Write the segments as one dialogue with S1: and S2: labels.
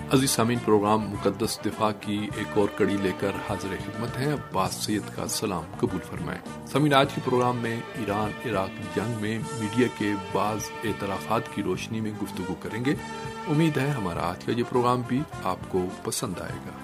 S1: عزیز سامعین، پروگرام مقدس دفاع کی ایک اور کڑی لے کر حاضر خدمت ہیں۔ عباس سید کا سلام قبول فرمائیں۔ سامعین، آج کے پروگرام میں ایران عراق جنگ میں میڈیا کے بعض اعترافات کی روشنی میں گفتگو کریں گے۔ امید ہے ہمارا آج کا یہ پروگرام بھی آپ کو پسند آئے گا۔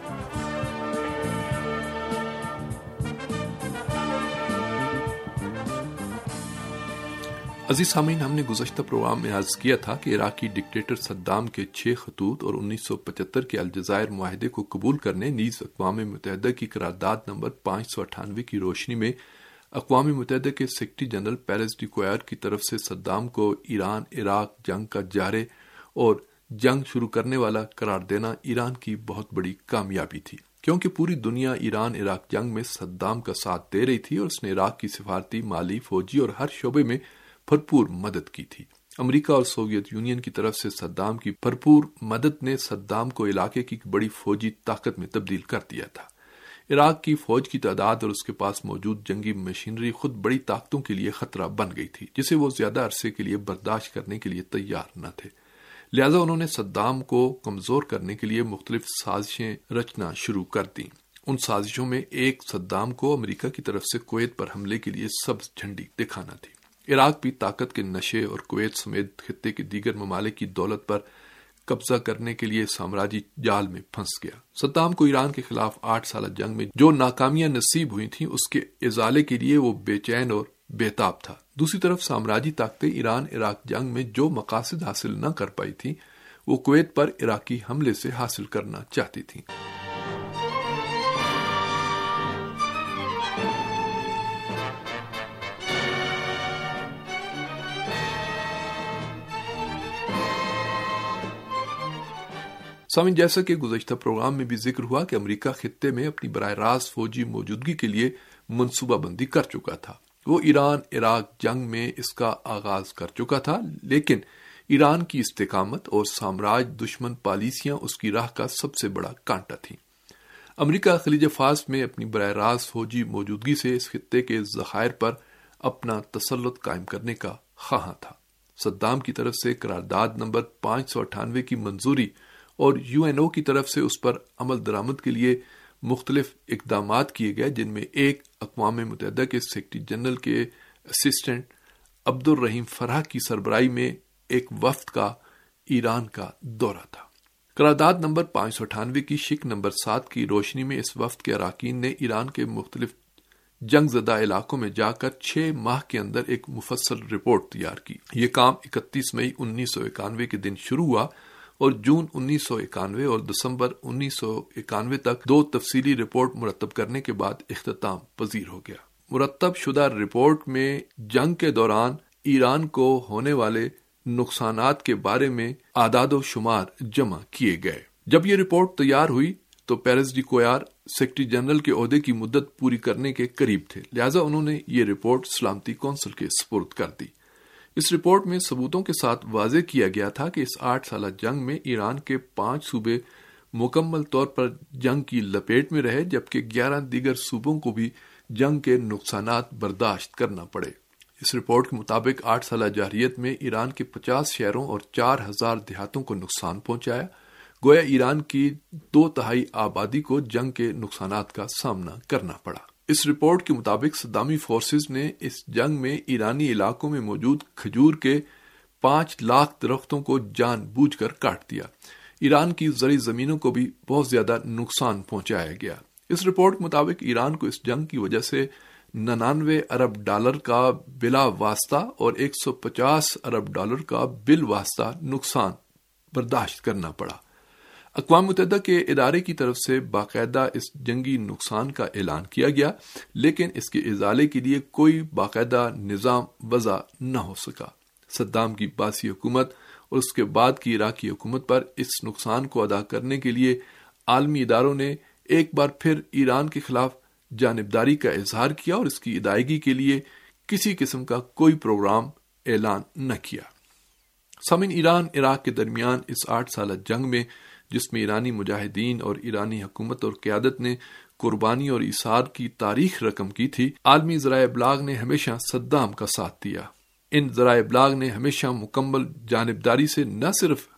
S1: عزیز سامعین، ہم نے گزشتہ پروگرام میں عرض کیا تھا کہ عراقی ڈکٹیٹر صدام کے 6 خطوط اور 1975 کے الجزائر معاہدے کو قبول کرنے نیز اقوام متحدہ کی قرارداد نمبر 598 کی روشنی میں اقوام متحدہ کے secretary general Perez de Cuellar کی طرف سے صدام کو ایران عراق جنگ کا جارے اور جنگ شروع کرنے والا قرار دینا ایران کی بہت بڑی کامیابی تھی، کیونکہ پوری دنیا ایران عراق جنگ میں صدام کا ساتھ دے رہی تھی اور اس نے عراق کی سفارتی، مالی، فوجی اور ہر شعبے میں بھرپور مدد کی تھی۔ امریکہ اور سوویت یونین کی طرف سے صدام کی بھرپور مدد نے صدام کو علاقے کی بڑی فوجی طاقت میں تبدیل کر دیا تھا۔ عراق کی فوج کی تعداد اور اس کے پاس موجود جنگی مشینری خود بڑی طاقتوں کے لیے خطرہ بن گئی تھی، جسے وہ زیادہ عرصے کے لیے برداشت کرنے کے لیے تیار نہ تھے۔ لہذا انہوں نے صدام کو کمزور کرنے کے لیے مختلف سازشیں رچنا شروع کر دیں۔ ان سازشوں میں ایک صدام کو امریکہ کی طرف سے کویت پر حملے کے لیے سبز جھنڈی دکھانا تھی۔ عراق بھی طاقت کے نشے اور کویت سمیت خطے کے دیگر ممالک کی دولت پر قبضہ کرنے کے لیے سامراجی جال میں پھنس گیا۔ صدام کو ایران کے خلاف 8 سالہ جنگ میں جو ناکامیاں نصیب ہوئی تھیں، اس کے ازالے کے لیے وہ بے چین اور بے تاب تھا۔ دوسری طرف سامراجی طاقتیں ایران عراق جنگ میں جو مقاصد حاصل نہ کر پائی تھیں، وہ کویت پر عراقی حملے سے حاصل کرنا چاہتی تھیں۔ سامعین، جیسا کہ گزشتہ پروگرام میں بھی ذکر ہوا کہ امریکہ خطے میں اپنی براہ راست فوجی موجودگی کے لیے منصوبہ بندی کر چکا تھا۔ وہ ایران عراق جنگ میں اس کا آغاز کر چکا تھا، لیکن ایران کی استقامت اور سامراج دشمن پالیسیاں اس کی راہ کا سب سے بڑا کانٹا تھیں۔ امریکہ خلیج فارس میں اپنی براہ راست فوجی موجودگی سے اس خطے کے ذخائر پر اپنا تسلط قائم کرنے کا خواہاں تھا۔ صدام کی طرف سے قرارداد نمبر 598 کی منظوری اور UNO کی طرف سے اس پر عمل درآمد کے لیے مختلف اقدامات کیے گئے، جن میں ایک اقوام متحدہ کے سیکرٹری جنرل کے اسسٹنٹ عبد الرحیم فرح کی سربراہی میں ایک وفد کا ایران کا دورہ تھا۔ قرارداد نمبر 598 کی شق نمبر 7 کی روشنی میں اس وفد کے اراکین نے ایران کے مختلف جنگ زدہ علاقوں میں جا کر 6 ماہ کے اندر ایک مفصل رپورٹ تیار کی۔ یہ کام 31 مئی 1991 کے دن شروع ہوا اور جون 1991 اور دسمبر 1991 تک 2 تفصیلی رپورٹ مرتب کرنے کے بعد اختتام پذیر ہو گیا۔ مرتب شدہ رپورٹ میں جنگ کے دوران ایران کو ہونے والے نقصانات کے بارے میں اعداد و شمار جمع کیے گئے۔ جب یہ رپورٹ تیار ہوئی تو Perez de Cuellar secretary general کے عہدے کی مدت پوری کرنے کے قریب تھے، لہذا انہوں نے یہ رپورٹ سلامتی کونسل کے سپرد کر دی۔ اس رپورٹ میں ثبوتوں کے ساتھ واضح کیا گیا تھا کہ اس 8 سالہ جنگ میں ایران کے 5 صوبے مکمل طور پر جنگ کی لپیٹ میں رہے، جبکہ 11 دیگر صوبوں کو بھی جنگ کے نقصانات برداشت کرنا پڑے۔ اس رپورٹ کے مطابق 8 سالہ جارحیت میں ایران کے 50 شہروں اور 4000 دیہاتوں کو نقصان پہنچایا، گویا ایران کی 2/3 آبادی کو جنگ کے نقصانات کا سامنا کرنا پڑا۔ اس رپورٹ کے مطابق صدامی فورسز نے اس جنگ میں ایرانی علاقوں میں موجود کھجور کے 5 لاکھ درختوں کو جان بوجھ کر کاٹ دیا۔ ایران کی زرعی زمینوں کو بھی بہت زیادہ نقصان پہنچایا گیا۔ اس رپورٹ کے مطابق ایران کو اس جنگ کی وجہ سے 99 ارب ڈالر کا بلا واسطہ اور 150 ارب ڈالر کا بالواسطہ نقصان برداشت کرنا پڑا۔ اقوام متحدہ کے ادارے کی طرف سے باقاعدہ اس جنگی نقصان کا اعلان کیا گیا، لیکن اس کے ازالے کے لیے کوئی باقاعدہ نظام وضع نہ ہو سکا۔ صدام کی باسی حکومت اور اس کے بعد کی عراقی حکومت پر اس نقصان کو ادا کرنے کے لیے عالمی اداروں نے ایک بار پھر ایران کے خلاف جانبداری کا اظہار کیا اور اس کی ادائیگی کے لیے کسی قسم کا کوئی پروگرام اعلان نہ کیا۔ سامعین، ایران عراق کے درمیان اس 8 سالہ جنگ میں، جس میں ایرانی مجاہدین اور ایرانی حکومت اور قیادت نے قربانی اور ایثار کی تاریخ رقم کی تھی، عالمی ذرائع ابلاغ نے ہمیشہ صدام کا ساتھ دیا۔ ان ذرائع ابلاغ نے ہمیشہ مکمل جانبداری سے نہ صرف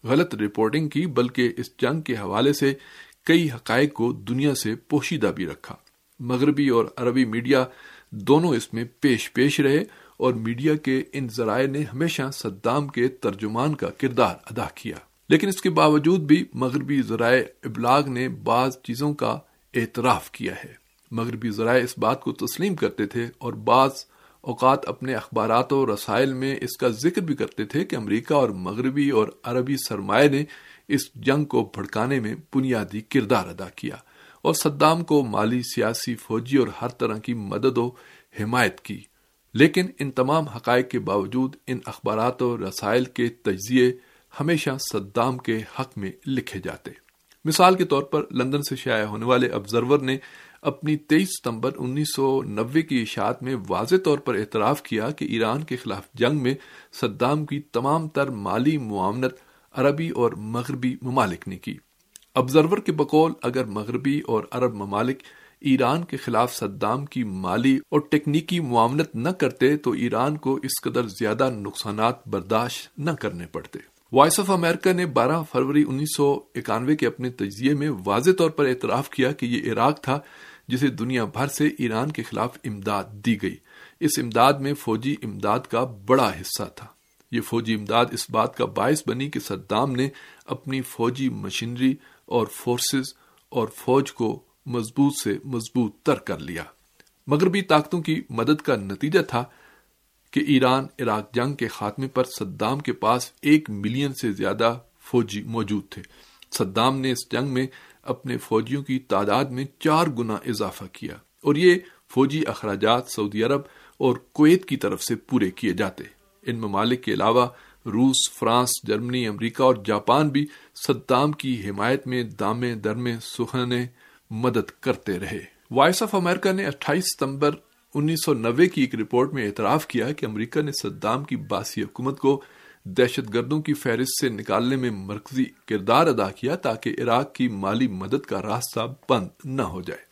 S1: غلط رپورٹنگ کی بلکہ اس جنگ کے حوالے سے کئی حقائق کو دنیا سے پوشیدہ بھی رکھا۔ مغربی اور عربی میڈیا دونوں اس میں پیش رہے اور میڈیا کے ان ذرائع نے ہمیشہ صدام کے ترجمان کا کردار ادا کیا، لیکن اس کے باوجود بھی مغربی ذرائع ابلاغ نے بعض چیزوں کا اعتراف کیا ہے۔ مغربی ذرائع اس بات کو تسلیم کرتے تھے اور بعض اوقات اپنے اخبارات و رسائل میں اس کا ذکر بھی کرتے تھے کہ امریکہ اور مغربی اور عربی سرمایہ نے اس جنگ کو بھڑکانے میں بنیادی کردار ادا کیا اور صدام کو مالی، سیاسی، فوجی اور ہر طرح کی مدد و حمایت کی۔ لیکن ان تمام حقائق کے باوجود ان اخبارات و رسائل کے تجزیے ہمیشہ صدام کے حق میں لکھے جاتے۔ مثال کے طور پر لندن سے شائع ہونے والے آبزرور نے اپنی 23 ستمبر 1990 کی اشاعت میں واضح طور پر اعتراف کیا کہ ایران کے خلاف جنگ میں صدام کی تمام تر مالی معاونت عربی اور مغربی ممالک نے کی۔ آبزرور کے بقول اگر مغربی اور عرب ممالک ایران کے خلاف صدام کی مالی اور ٹیکنیکی معاونت نہ کرتے تو ایران کو اس قدر زیادہ نقصانات برداشت نہ کرنے پڑتے۔ وائس آف امریکہ نے 12 فروری 1991 کے اپنے تجزیے میں واضح طور پر اعتراف کیا کہ یہ عراق تھا جسے دنیا بھر سے ایران کے خلاف امداد دی گئی۔ اس امداد میں فوجی امداد کا بڑا حصہ تھا۔ یہ فوجی امداد اس بات کا باعث بنی کہ صدام نے اپنی فوجی مشینری اور فورسز اور فوج کو مضبوط سے مضبوط تر کر لیا۔ مغربی طاقتوں کی مدد کا نتیجہ تھا کہ ایران عراق جنگ کے خاتمے پر صدام کے پاس 1 ملین سے زیادہ فوجی موجود تھے۔ صدام نے اس جنگ میں اپنے فوجیوں کی تعداد میں 4 گنا اضافہ کیا اور یہ فوجی اخراجات سعودی عرب اور کویت کی طرف سے پورے کیے جاتے۔ ان ممالک کے علاوہ روس، فرانس، جرمنی، امریکہ اور جاپان بھی صدام کی حمایت میں دامے درمے سخنے مدد کرتے رہے۔ وائس آف امریکہ نے 28 ستمبر 1990 کی ایک رپورٹ میں اعتراف کیا کہ امریکہ نے صدام کی باسی حکومت کو دہشت گردوں کی فہرست سے نکالنے میں مرکزی کردار ادا کیا تاکہ عراق کی مالی مدد کا راستہ بند نہ ہو جائے۔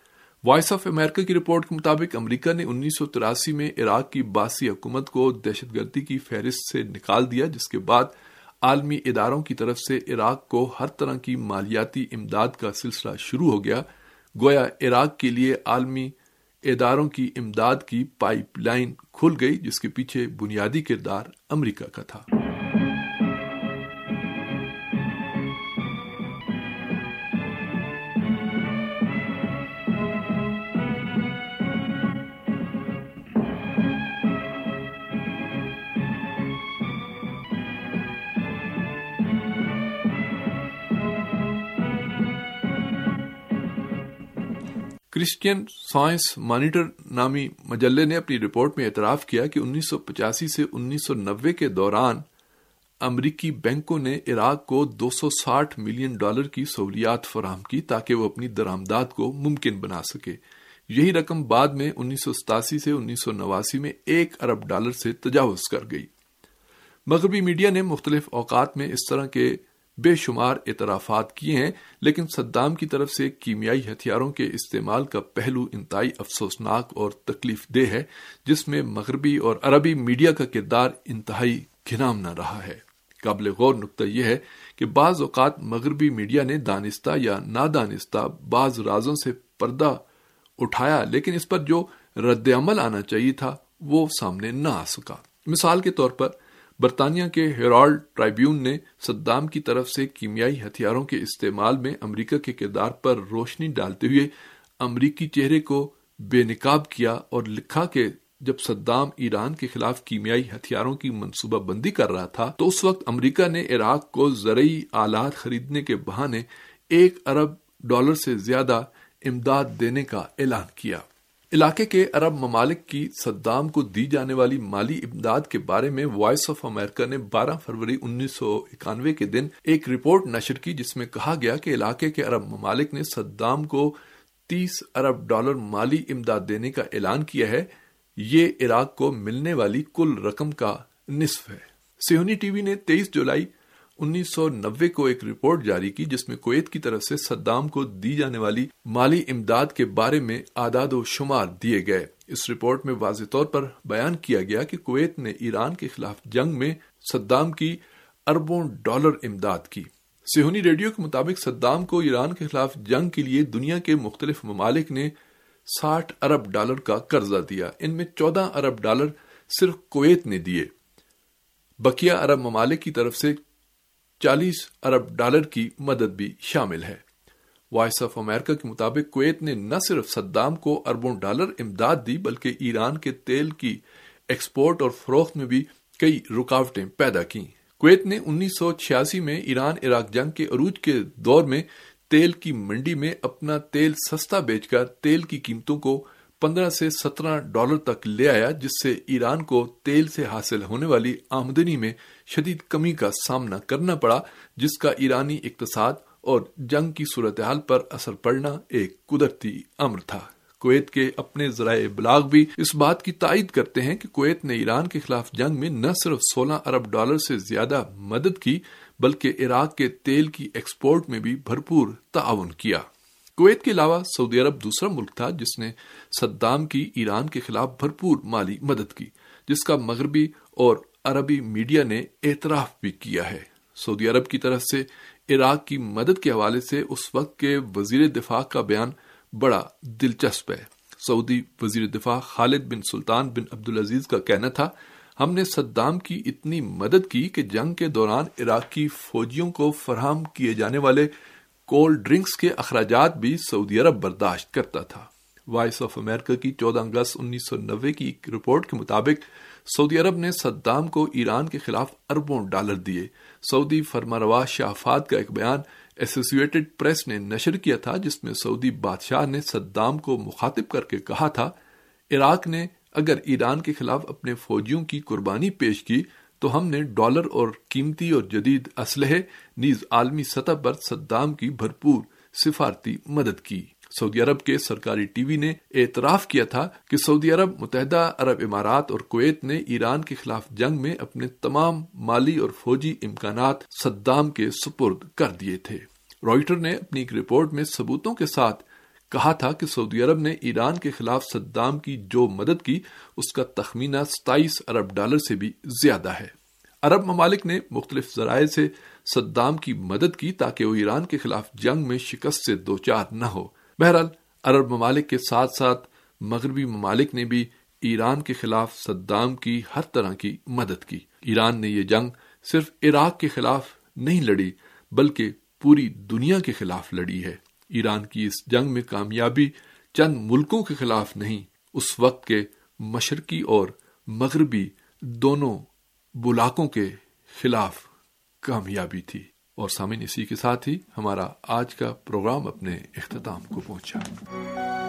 S1: وائس آف امریکہ کی رپورٹ کے مطابق امریکہ نے 1983 میں عراق کی باسی حکومت کو دہشت گردی کی فہرست سے نکال دیا، جس کے بعد عالمی اداروں کی طرف سے عراق کو ہر طرح کی مالیاتی امداد کا سلسلہ شروع ہو گیا۔ گویا عراق کے لیے عالمی اداروں کی امداد کی پائپ لائن کھل گئی، جس کے پیچھے بنیادی کردار امریکہ کا تھا۔ کرسچین سائنس مانیٹر نامی مجلے نے اپنی رپورٹ میں اعتراف کیا کہ 1985 سے 1990 کے دوران امریکی بینکوں نے عراق کو $260 ملین کی سہولیات فراہم کی تاکہ وہ اپنی درآمدات کو ممکن بنا سکے۔ یہی رقم بعد میں 1987 سے 1989 میں $1 ارب سے تجاوز کر گئی۔ مغربی میڈیا نے مختلف اوقات میں اس طرح کے بے شمار اعترافات کیے ہیں، لیکن صدام کی طرف سے کیمیائی ہتھیاروں کے استعمال کا پہلو انتہائی افسوسناک اور تکلیف دہ ہے، جس میں مغربی اور عربی میڈیا کا کردار انتہائی گھناؤنا رہا ہے۔ قابل غور نقطہ یہ ہے کہ بعض اوقات مغربی میڈیا نے دانستہ یا نادانستہ بعض رازوں سے پردہ اٹھایا، لیکن اس پر جو رد عمل آنا چاہیے تھا وہ سامنے نہ آ سکا۔ مثال کے طور پر برطانیہ کے ہیرالڈ ٹرائبیون نے صدام کی طرف سے کیمیائی ہتھیاروں کے استعمال میں امریکہ کے کردار پر روشنی ڈالتے ہوئے امریکی چہرے کو بے نقاب کیا اور لکھا کہ جب صدام ایران کے خلاف کیمیائی ہتھیاروں کی منصوبہ بندی کر رہا تھا تو اس وقت امریکہ نے عراق کو زرعی آلات خریدنے کے بہانے $1 ارب سے زیادہ امداد دینے کا اعلان کیا۔ علاقے کے عرب ممالک کی صدام کو دی جانے والی مالی امداد کے بارے میں وائس آف امریکہ نے 12 فروری 1991 کے دن ایک رپورٹ نشر کی، جس میں کہا گیا کہ علاقے کے عرب ممالک نے صدام کو $30 ارب مالی امداد دینے کا اعلان کیا ہے۔ یہ عراق کو ملنے والی کل رقم کا نصف ہے۔ صہیونی ٹی وی نے 23 جولائی 1990 کو ایک رپورٹ جاری کی، جس میں کویت کی طرف سے صدام کو دی جانے والی مالی امداد کے بارے میں اعداد و شمار دیے گئے۔ اس رپورٹ میں واضح طور پر بیان کیا گیا کہ کویت نے ایران کے خلاف جنگ میں صدام کی اربوں ڈالر امداد کی۔ صہیونی ریڈیو کے مطابق صدام کو ایران کے خلاف جنگ کے لیے دنیا کے مختلف ممالک نے 60 ارب ڈالر کا قرضہ دیا۔ ان میں 14 ارب ڈالر صرف کویت نے دیے۔ بقیہ عرب ممالک کی طرف سے 40 ارب ڈالر کی مدد بھی شامل ہے۔ وائس آف امریکہ کے مطابق کویت نے نہ صرف صدام کو اربوں ڈالر امداد دی بلکہ ایران کے تیل کی ایکسپورٹ اور فروخت میں بھی کئی رکاوٹیں پیدا کی۔ کویت نے 1986 میں ایران عراق جنگ کے عروج کے دور میں تیل کی منڈی میں اپنا تیل سستا بیچ کر تیل کی قیمتوں کو 15 سے 17 ڈالر تک لے آیا، جس سے ایران کو تیل سے حاصل ہونے والی آمدنی میں شدید کمی کا سامنا کرنا پڑا، جس کا ایرانی اقتصاد اور جنگ کی صورتحال پر اثر پڑنا ایک قدرتی امر تھا۔ کویت کے اپنے ذرائع ابلاغ بھی اس بات کی تائید کرتے ہیں کہ کویت نے ایران کے خلاف جنگ میں نہ صرف 16 ارب ڈالر سے زیادہ مدد کی بلکہ عراق کے تیل کی ایکسپورٹ میں بھی بھرپور تعاون کیا۔ کویت کے علاوہ سعودی عرب دوسرا ملک تھا جس نے صدام کی ایران کے خلاف بھرپور مالی مدد کی، جس کا مغربی اور عربی میڈیا نے اعتراف بھی کیا ہے۔ سعودی عرب کی طرف سے عراق کی مدد کے حوالے سے اس وقت کے وزیر دفاع کا بیان بڑا دلچسپ ہے۔ سعودی وزیر دفاع خالد بن سلطان بن عبدالعزیز کا کہنا تھا، ہم نے صدام کی اتنی مدد کی کہ جنگ کے دوران عراقی فوجیوں کو فراہم کیے جانے والے کولڈ ڈرنکس کے اخراجات بھی سعودی عرب برداشت کرتا تھا۔ وائس آف امریکہ کی 14 اگست 1990 کی ایک رپورٹ کے مطابق سعودی عرب نے صدام کو ایران کے خلاف اربوں ڈالر دیے۔ سعودی فرمانروا شاہ فہد کا ایک بیان ایسوسیٹڈ پریس نے نشر کیا تھا، جس میں سعودی بادشاہ نے صدام کو مخاطب کر کے کہا تھا، عراق نے اگر ایران کے خلاف اپنے فوجیوں کی قربانی پیش کی تو ہم نے ڈالر اور قیمتی اور جدید اسلحے نیز عالمی سطح پر صدام کی بھرپور سفارتی مدد کی۔ سعودی عرب کے سرکاری ٹی وی نے اعتراف کیا تھا کہ سعودی عرب، متحدہ عرب امارات اور کویت نے ایران کے خلاف جنگ میں اپنے تمام مالی اور فوجی امکانات صدام کے سپرد کر دیے تھے۔ رائٹر نے اپنی ایک رپورٹ میں ثبوتوں کے ساتھ کہا تھا کہ سعودی عرب نے ایران کے خلاف صدام کی جو مدد کی اس کا تخمینہ 27 ارب ڈالر سے بھی زیادہ ہے۔ عرب ممالک نے مختلف ذرائع سے صدام کی مدد کی تاکہ وہ ایران کے خلاف جنگ میں شکست سے دوچار نہ ہو۔ بہرحال عرب ممالک کے ساتھ ساتھ مغربی ممالک نے بھی ایران کے خلاف صدام کی ہر طرح کی مدد کی۔ ایران نے یہ جنگ صرف عراق کے خلاف نہیں لڑی بلکہ پوری دنیا کے خلاف لڑی ہے۔ ایران کی اس جنگ میں کامیابی چند ملکوں کے خلاف نہیں، اس وقت کے مشرقی اور مغربی دونوں بلاکوں کے خلاف کامیابی تھی۔ اور سامعین، اسی کے ساتھ ہی ہمارا آج کا پروگرام اپنے اختتام کو پہنچا۔